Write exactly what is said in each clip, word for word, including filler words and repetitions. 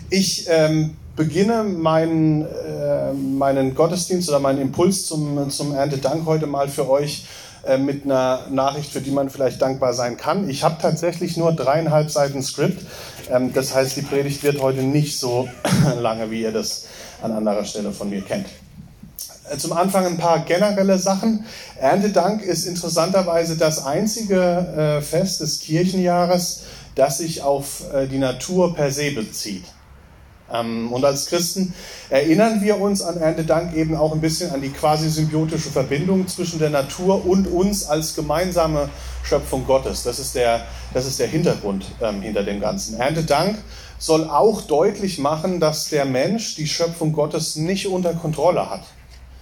Ich ähm, beginne meinen, äh, meinen Gottesdienst oder meinen Impuls zum, zum Erntedank heute mal für euch äh, mit einer Nachricht, für die man vielleicht dankbar sein kann. Ich habe tatsächlich nur dreieinhalb Seiten Skript. Ähm, das heißt, die Predigt wird heute nicht so lange, wie ihr das an anderer Stelle von mir kennt. Zum Anfang ein paar generelle Sachen. Erntedank ist interessanterweise das einzige äh, Fest des Kirchenjahres, das sich auf äh, die Natur per se bezieht. Ähm, und als Christen erinnern wir uns an Erntedank eben auch ein bisschen an die quasi symbiotische Verbindung zwischen der Natur und uns als gemeinsame Schöpfung Gottes. Das ist der, das ist der Hintergrund ähm, hinter dem Ganzen. Erntedank soll auch deutlich machen, dass der Mensch die Schöpfung Gottes nicht unter Kontrolle hat.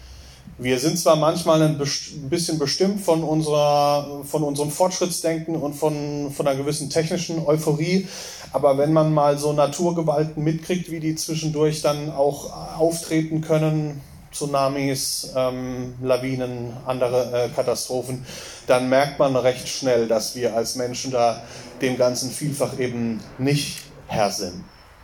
Wir sind zwar manchmal ein bisschen bestimmt von, unserer, von unserem Fortschrittsdenken und von, von einer gewissen technischen Euphorie, aber wenn man mal so Naturgewalten mitkriegt, wie die zwischendurch dann auch auftreten können, Tsunamis, ähm, Lawinen, andere äh, Katastrophen, dann merkt man recht schnell, dass wir als Menschen da dem Ganzen vielfach eben nicht Herr sind.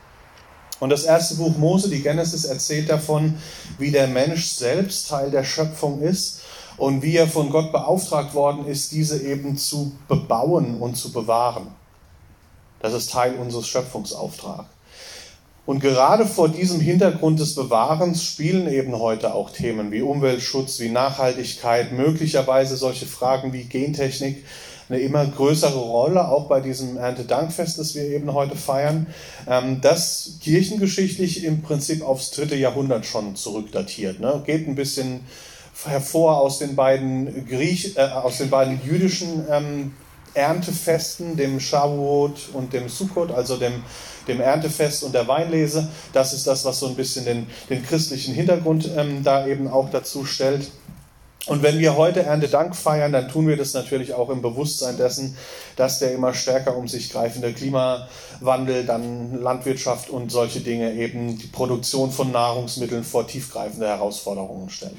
Und das erste Buch Mose, die Genesis, erzählt davon, wie der Mensch selbst Teil der Schöpfung ist und wie er von Gott beauftragt worden ist, diese eben zu bebauen und zu bewahren. Das ist Teil unseres Schöpfungsauftrags. Und gerade vor diesem Hintergrund des Bewahrens spielen eben heute auch Themen wie Umweltschutz, wie Nachhaltigkeit, möglicherweise solche Fragen wie Gentechnik, eine immer größere Rolle, auch bei diesem Erntedankfest, das wir eben heute feiern, das kirchengeschichtlich im Prinzip aufs dritte Jahrhundert schon zurückdatiert. Ne? Geht ein bisschen hervor aus den beiden, Griech, äh, aus den beiden jüdischen ähm, Erntefesten, dem Shavuot und dem Sukkot, also dem, dem Erntefest und der Weinlese. Das ist das, was so ein bisschen den, den christlichen Hintergrund ähm, da eben auch dazu stellt. Und wenn wir heute Erntedank feiern, dann tun wir das natürlich auch im Bewusstsein dessen, dass der immer stärker um sich greifende Klimawandel, dann Landwirtschaft und solche Dinge eben die Produktion von Nahrungsmitteln vor tiefgreifende Herausforderungen stellt.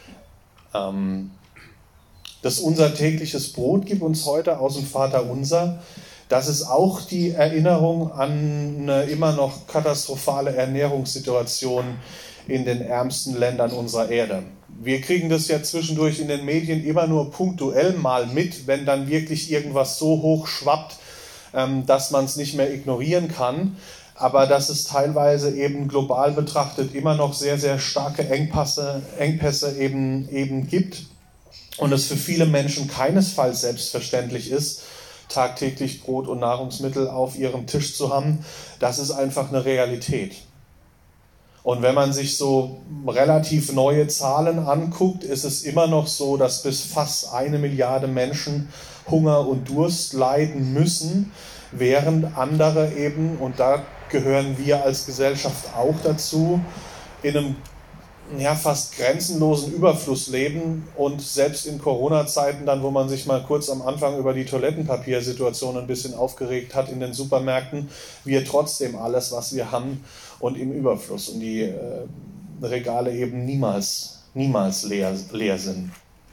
Ähm, das unser tägliches Brot gibt uns heute aus dem Vaterunser. Das ist auch die Erinnerung an eine immer noch katastrophale Ernährungssituation in den ärmsten Ländern unserer Erde. Wir kriegen das ja zwischendurch in den Medien immer nur punktuell mal mit, wenn dann wirklich irgendwas so hoch schwappt, dass man es nicht mehr ignorieren kann. Aber dass es teilweise eben global betrachtet immer noch sehr, sehr starke Engpässe, Engpässe eben, eben gibt und es für viele Menschen keinesfalls selbstverständlich ist, tagtäglich Brot und Nahrungsmittel auf ihrem Tisch zu haben, das ist einfach eine Realität. Und wenn man sich so relativ neue Zahlen anguckt, ist es immer noch so, dass bis fast eine Milliarde Menschen Hunger und Durst leiden müssen, während andere eben, und da gehören wir als Gesellschaft auch dazu, in einem ja, fast grenzenlosen Überfluss leben und selbst in Corona-Zeiten dann, wo man sich mal kurz am Anfang über die Toilettenpapiersituation ein bisschen aufgeregt hat in den Supermärkten, wir trotzdem alles, was wir haben und im Überfluss und die äh, Regale eben niemals, niemals leer, leer sind.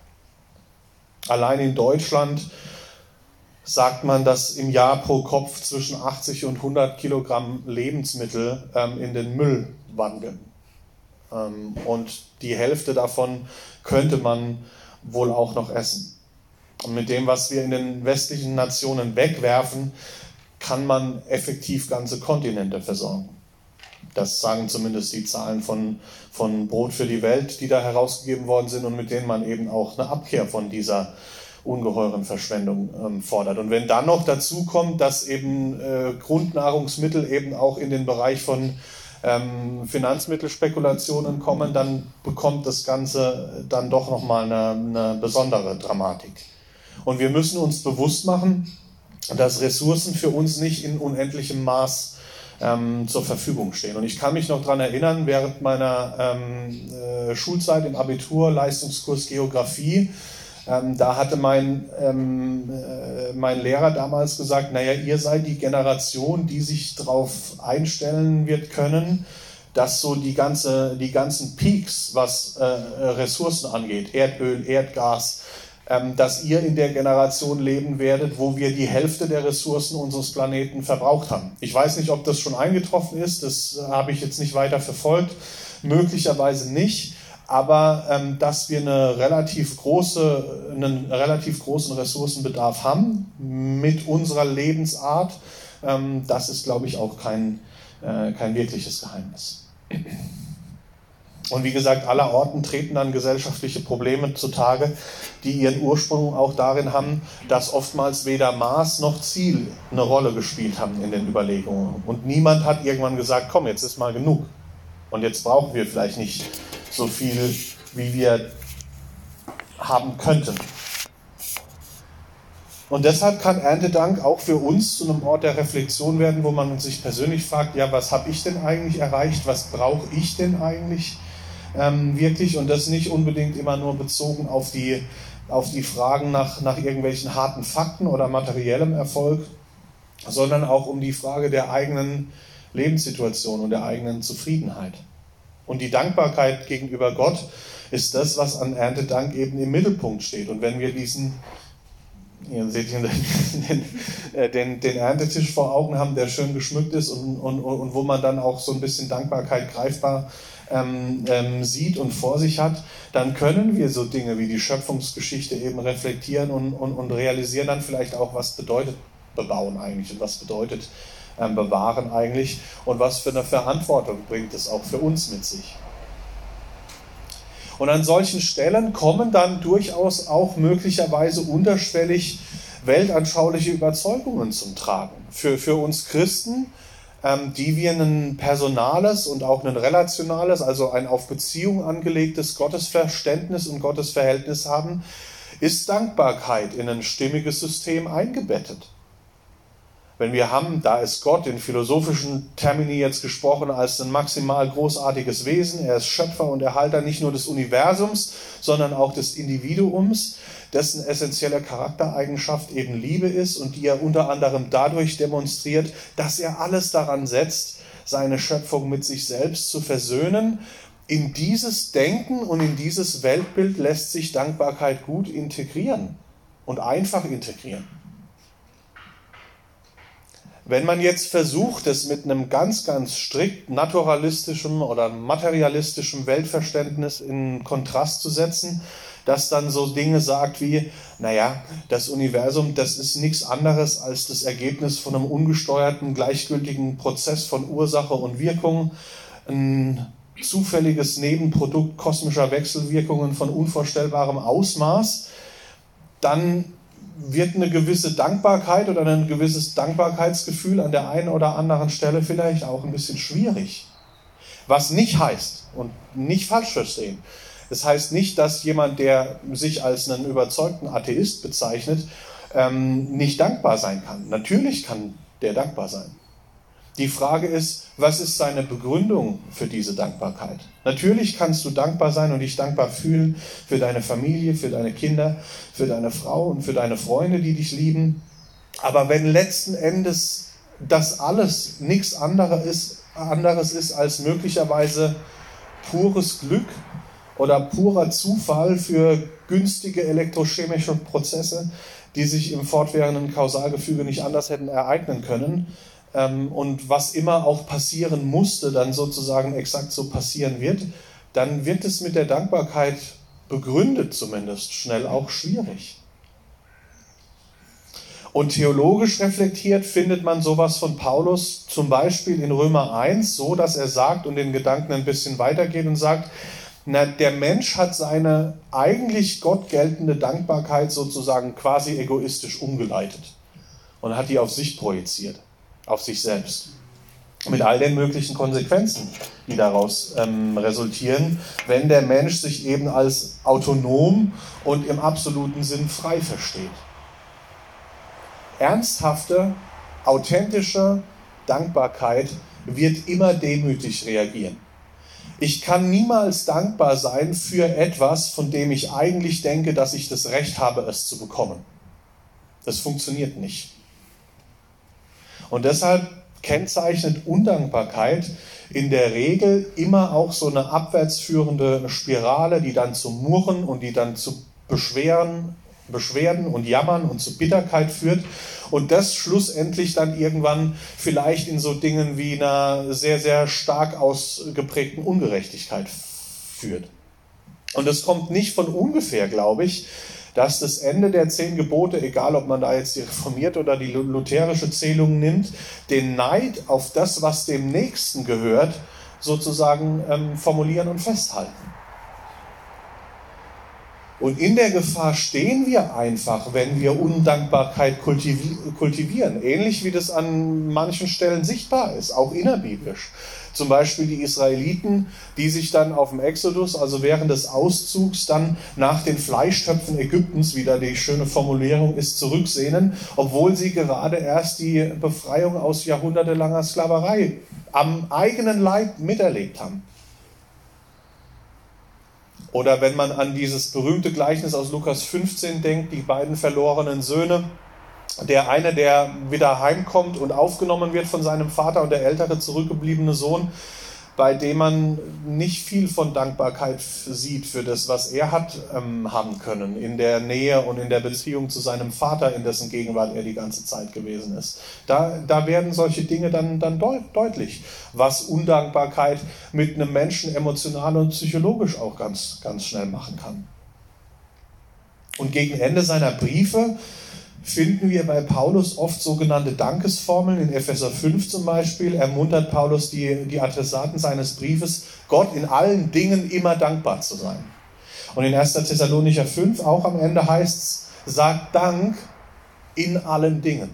Allein in Deutschland sagt man, dass im Jahr pro Kopf zwischen achtzig und hundert Kilogramm Lebensmittel ähm, in den Müll wandern. Und die Hälfte davon könnte man wohl auch noch essen. Und mit dem, was wir in den westlichen Nationen wegwerfen, kann man effektiv ganze Kontinente versorgen. Das sagen zumindest die Zahlen von, von Brot für die Welt, die da herausgegeben worden sind und mit denen man eben auch eine Abkehr von dieser ungeheuren Verschwendung ähm, fordert. Und wenn dann noch dazu kommt, dass eben äh, Grundnahrungsmittel eben auch in den Bereich von Ähm, Finanzmittelspekulationen kommen, dann bekommt das Ganze dann doch nochmal eine, eine besondere Dramatik. Und wir müssen uns bewusst machen, dass Ressourcen für uns nicht in unendlichem Maß ähm, zur Verfügung stehen. Und ich kann mich noch daran erinnern, während meiner ähm, äh, Schulzeit im Abitur, Leistungskurs Geografie, Ähm, da hatte mein, ähm, äh, mein Lehrer damals gesagt, naja, ihr seid die Generation, die sich darauf einstellen wird können, dass so die, ganze, die ganzen Peaks, was äh, Ressourcen angeht, Erdöl, Erdgas, ähm, dass ihr in der Generation leben werdet, wo wir die Hälfte der Ressourcen unseres Planeten verbraucht haben. Ich weiß nicht, ob das schon eingetroffen ist, das habe ich jetzt nicht weiter verfolgt, möglicherweise nicht, aber ähm, dass wir eine relativ große, einen relativ großen Ressourcenbedarf haben mit unserer Lebensart, ähm, das ist, glaube ich, auch kein, äh, kein wirkliches Geheimnis. Und wie gesagt, allerorten treten dann gesellschaftliche Probleme zutage, die ihren Ursprung auch darin haben, dass oftmals weder Maß noch Ziel eine Rolle gespielt haben in den Überlegungen. Und niemand hat irgendwann gesagt, komm, jetzt ist mal genug. Und jetzt brauchen wir vielleicht nicht so viel, wie wir haben könnten. Und deshalb kann Erntedank auch für uns zu einem Ort der Reflexion werden, wo man sich persönlich fragt, ja, was habe ich denn eigentlich erreicht, was brauche ich denn eigentlich ähm, wirklich? Und das nicht unbedingt immer nur bezogen auf die, auf die Fragen nach, nach irgendwelchen harten Fakten oder materiellem Erfolg, sondern auch um die Frage der eigenen Lebenssituation und der eigenen Zufriedenheit. Und die Dankbarkeit gegenüber Gott ist das, was an Erntedank eben im Mittelpunkt steht. Und wenn wir diesen, ihr seht hier den, den, den Erntetisch vor Augen haben, der schön geschmückt ist und, und, und wo man dann auch so ein bisschen Dankbarkeit greifbar ähm, ähm, sieht und vor sich hat, dann können wir so Dinge wie die Schöpfungsgeschichte eben reflektieren und, und, und realisieren dann vielleicht auch, was bedeutet bebauen eigentlich und was bedeutet ähm, bewahren eigentlich und was für eine Verantwortung bringt es auch für uns mit sich. Und an solchen Stellen kommen dann durchaus auch möglicherweise unterschwellig weltanschauliche Überzeugungen zum Tragen. Für, für uns Christen, ähm, die wir ein personales und auch ein relationales, also ein auf Beziehung angelegtes Gottesverständnis und Gottesverhältnis haben, ist Dankbarkeit in ein stimmiges System eingebettet. Wenn wir haben, da ist Gott in philosophischen Termini jetzt gesprochen als ein maximal großartiges Wesen, er ist Schöpfer und Erhalter nicht nur des Universums, sondern auch des Individuums, dessen essentielle Charaktereigenschaft eben Liebe ist und die er unter anderem dadurch demonstriert, dass er alles daran setzt, seine Schöpfung mit sich selbst zu versöhnen. In dieses Denken und in dieses Weltbild lässt sich Dankbarkeit gut integrieren und einfach integrieren. Wenn man jetzt versucht, es mit einem ganz, ganz strikt naturalistischen oder materialistischen Weltverständnis in Kontrast zu setzen, das dann so Dinge sagt wie, naja, das Universum, das ist nichts anderes als das Ergebnis von einem ungesteuerten, gleichgültigen Prozess von Ursache und Wirkung, ein zufälliges Nebenprodukt kosmischer Wechselwirkungen von unvorstellbarem Ausmaß, dann wird eine gewisse Dankbarkeit oder ein gewisses Dankbarkeitsgefühl an der einen oder anderen Stelle vielleicht auch ein bisschen schwierig. Was nicht heißt, und nicht falsch verstehen, das heißt nicht, dass jemand, der sich als einen überzeugten Atheist bezeichnet, ähm, nicht dankbar sein kann. Natürlich kann der dankbar sein. Die Frage ist, was ist seine Begründung für diese Dankbarkeit? Natürlich kannst du dankbar sein und dich dankbar fühlen für deine Familie, für deine Kinder, für deine Frau und für deine Freunde, die dich lieben. Aber wenn letzten Endes das alles nichts anderes ist, anderes ist als möglicherweise pures Glück oder purer Zufall für günstige elektrochemische Prozesse, die sich im fortwährenden Kausalgefüge nicht anders hätten ereignen können, und was immer auch passieren musste, dann sozusagen exakt so passieren wird, dann wird es mit der Dankbarkeit begründet zumindest schnell auch schwierig. Und theologisch reflektiert findet man sowas von Paulus zum Beispiel in Römer eins, so dass er sagt und den Gedanken ein bisschen weitergeht und sagt, na, der Mensch hat seine eigentlich Gott geltende Dankbarkeit sozusagen quasi egoistisch umgeleitet und hat die auf sich projiziert. Auf sich selbst. Mit all den möglichen Konsequenzen, die daraus ähm, resultieren, wenn der Mensch sich eben als autonom und im absoluten Sinn frei versteht. Ernsthafte, authentische Dankbarkeit wird immer demütig reagieren. Ich kann niemals dankbar sein für etwas, von dem ich eigentlich denke, dass ich das Recht habe, es zu bekommen. Das funktioniert nicht. Und deshalb kennzeichnet Undankbarkeit in der Regel immer auch so eine abwärts führende Spirale, die dann zu Murren und die dann zu Beschweren, Beschwerden und Jammern und zu Bitterkeit führt und das schlussendlich dann irgendwann vielleicht in so Dingen wie einer sehr, sehr stark ausgeprägten Ungerechtigkeit führt. Und es kommt nicht von ungefähr, glaube ich, dass das Ende der zehn Gebote, egal ob man da jetzt die reformierte oder die lutherische Zählung nimmt, den Neid auf das, was dem Nächsten gehört, sozusagen ähm, formulieren und festhalten. Und in der Gefahr stehen wir einfach, wenn wir Undankbarkeit kultivieren, ähnlich wie das an manchen Stellen sichtbar ist, auch innerbiblisch. Zum Beispiel die Israeliten, die sich dann auf dem Exodus, also während des Auszugs, dann nach den Fleischtöpfen Ägyptens, wie da die schöne Formulierung ist, zurücksehnen, obwohl sie gerade erst die Befreiung aus jahrhundertelanger Sklaverei am eigenen Leib miterlebt haben. Oder wenn man an dieses berühmte Gleichnis aus Lukas fünfzehn denkt, die beiden verlorenen Söhne, der eine, der wieder heimkommt und aufgenommen wird von seinem Vater und der ältere zurückgebliebene Sohn, bei dem man nicht viel von Dankbarkeit sieht für das, was er hat ähm, haben können in der Nähe und in der Beziehung zu seinem Vater, in dessen Gegenwart er die ganze Zeit gewesen ist. Da, da werden solche Dinge dann, dann deut- deutlich, was Undankbarkeit mit einem Menschen emotional und psychologisch auch ganz, ganz schnell machen kann. Und gegen Ende seiner Briefe finden wir bei Paulus oft sogenannte Dankesformeln. In Epheser fünf zum Beispiel ermuntert Paulus die, die Adressaten seines Briefes, Gott in allen Dingen immer dankbar zu sein. Und in erster Thessalonicher fünf auch am Ende heißt es, sagt Dank in allen Dingen.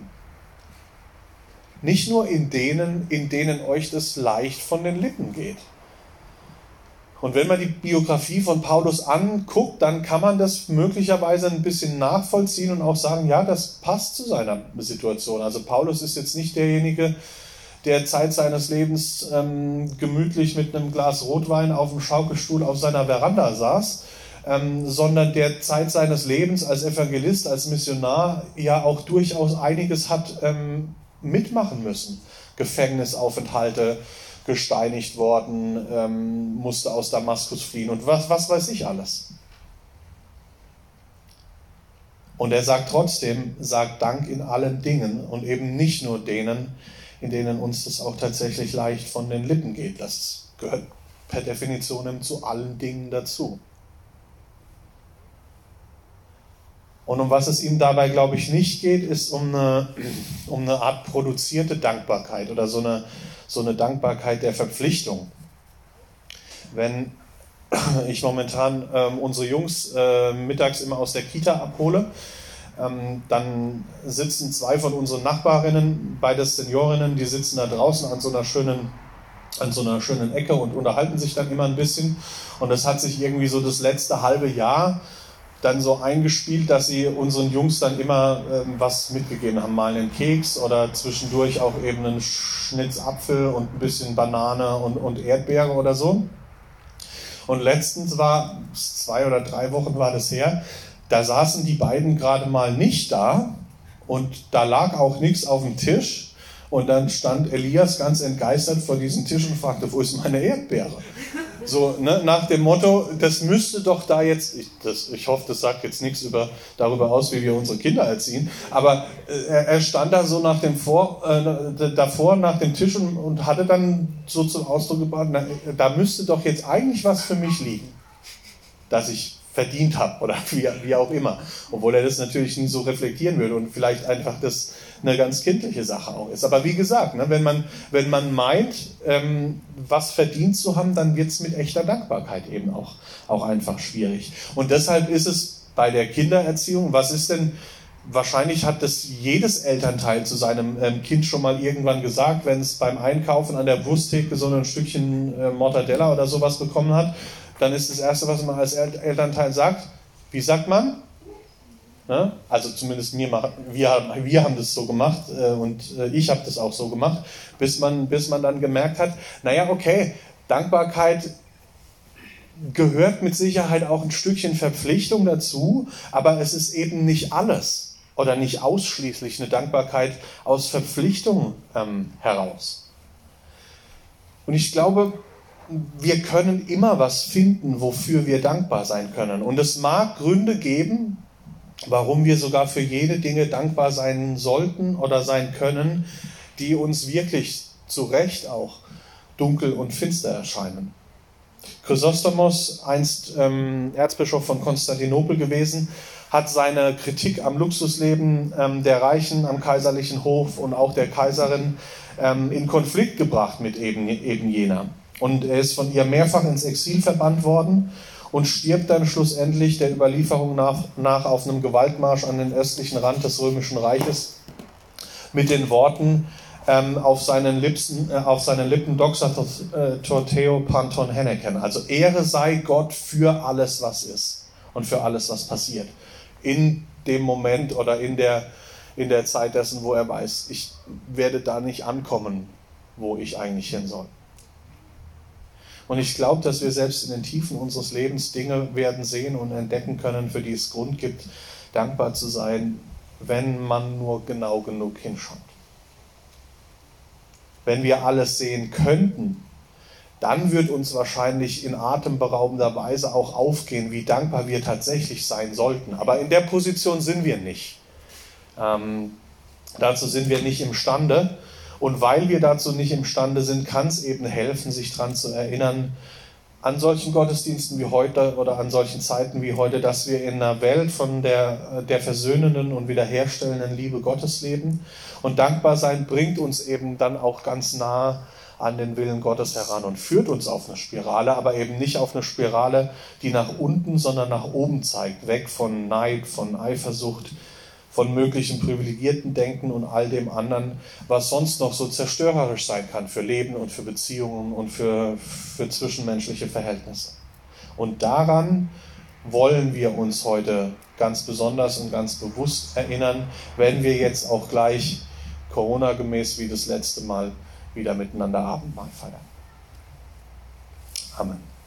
Nicht nur in denen, in denen euch das leicht von den Lippen geht. Und wenn man die Biografie von Paulus anguckt, dann kann man das möglicherweise ein bisschen nachvollziehen und auch sagen, ja, das passt zu seiner Situation. Also Paulus ist jetzt nicht derjenige, der Zeit seines Lebens ähm, gemütlich mit einem Glas Rotwein auf dem Schaukelstuhl auf seiner Veranda saß, ähm, sondern der Zeit seines Lebens als Evangelist, als Missionar ja auch durchaus einiges hat ähm, mitmachen müssen. Gefängnisaufenthalte, gesteinigt worden, ähm, musste aus Damaskus fliehen und was, was weiß ich alles. Und er sagt trotzdem, sagt Dank in allen Dingen und eben nicht nur denen, in denen uns das auch tatsächlich leicht von den Lippen geht. Das gehört per Definition zu allen Dingen dazu. Und um was es ihm dabei, glaube ich, nicht geht, ist um eine, um eine Art produzierte Dankbarkeit oder so eine so eine Dankbarkeit der Verpflichtung. Wenn ich momentan ähm, unsere Jungs äh, mittags immer aus der Kita abhole, ähm, dann sitzen zwei von unseren Nachbarinnen, beides Seniorinnen, die sitzen da draußen an so einer schönen, an so einer schönen Ecke und unterhalten sich dann immer ein bisschen. Und das hat sich irgendwie so das letzte halbe Jahr dann so eingespielt, dass sie unseren Jungs dann immer ähm, was mitgegeben haben, mal einen Keks oder zwischendurch auch eben einen Schnitz Apfel und ein bisschen Banane und, und Erdbeere oder so. Und letztens war, zwei oder drei Wochen war das her, da saßen die beiden gerade mal nicht da und da lag auch nichts auf dem Tisch und dann stand Elias ganz entgeistert vor diesem Tisch und fragte, wo ist meine Erdbeere? So, ne, nach dem Motto, das müsste doch da jetzt, ich, das, ich hoffe, das sagt jetzt nichts über, darüber aus, wie wir unsere Kinder erziehen, aber äh, er stand da so nach dem Vor, äh, davor nach dem Tisch und, und hatte dann so zum Ausdruck gebracht, na, da müsste doch jetzt eigentlich was für mich liegen, dass ich verdient habe oder wie, wie auch immer. Obwohl er das natürlich nie so reflektieren würde und vielleicht einfach das eine ganz kindliche Sache auch ist. Aber wie gesagt, ne, wenn man, wenn man meint, ähm, was verdient zu haben, dann wird es mit echter Dankbarkeit eben auch, auch einfach schwierig. Und deshalb ist es bei der Kindererziehung, was ist denn, wahrscheinlich hat das jedes Elternteil zu seinem ähm, Kind schon mal irgendwann gesagt, wenn es beim Einkaufen an der Wursttheke so ein Stückchen äh, Mortadella oder sowas bekommen hat, dann ist das Erste, was man als Elternteil sagt, wie sagt man? Ne? Also zumindest mir, wir, haben, wir haben das so gemacht äh, und äh, ich habe das auch so gemacht, bis man, bis man dann gemerkt hat, naja, okay, Dankbarkeit gehört mit Sicherheit auch ein Stückchen Verpflichtung dazu, aber es ist eben nicht alles oder nicht ausschließlich eine Dankbarkeit aus Verpflichtung ähm, heraus. Und ich glaube, wir können immer was finden, wofür wir dankbar sein können. Und es mag Gründe geben, warum wir sogar für jede Dinge dankbar sein sollten oder sein können, die uns wirklich zu Recht auch dunkel und finster erscheinen. Chrysostomos, einst ähm, Erzbischof von Konstantinopel gewesen, hat seine Kritik am Luxusleben ähm, der Reichen am kaiserlichen Hof und auch der Kaiserin ähm, in Konflikt gebracht mit eben, eben jener. Und er ist von ihr mehrfach ins Exil verbannt worden und stirbt dann schlussendlich der Überlieferung nach, nach auf einem Gewaltmarsch an den östlichen Rand des Römischen Reiches mit den Worten ähm, auf, seinen Lippen, äh, auf seinen Lippen Doxa Torteo Panton Henneken, also Ehre sei Gott für alles, was ist und für alles, was passiert. In dem Moment oder in der, in der Zeit dessen, wo er weiß, ich werde da nicht ankommen, wo ich eigentlich hin soll. Und ich glaube, dass wir selbst in den Tiefen unseres Lebens Dinge werden sehen und entdecken können, für die es Grund gibt, dankbar zu sein, wenn man nur genau genug hinschaut. Wenn wir alles sehen könnten, dann wird uns wahrscheinlich in atemberaubender Weise auch aufgehen, wie dankbar wir tatsächlich sein sollten. Aber in der Position sind wir nicht. Ähm, dazu sind wir nicht imstande. Und weil wir dazu nicht imstande sind, kann es eben helfen, sich daran zu erinnern, an solchen Gottesdiensten wie heute oder an solchen Zeiten wie heute, dass wir in einer Welt von der, der versöhnenden und wiederherstellenden Liebe Gottes leben. Und dankbar sein bringt uns eben dann auch ganz nah an den Willen Gottes heran und führt uns auf eine Spirale, aber eben nicht auf eine Spirale, die nach unten, sondern nach oben zeigt, weg von Neid, von Eifersucht, von möglichen privilegierten Denken und all dem anderen, was sonst noch so zerstörerisch sein kann für Leben und für Beziehungen und für, für zwischenmenschliche Verhältnisse. Und daran wollen wir uns heute ganz besonders und ganz bewusst erinnern, wenn wir jetzt auch gleich Corona-gemäß wie das letzte Mal wieder miteinander Abendmahl feiern. Amen.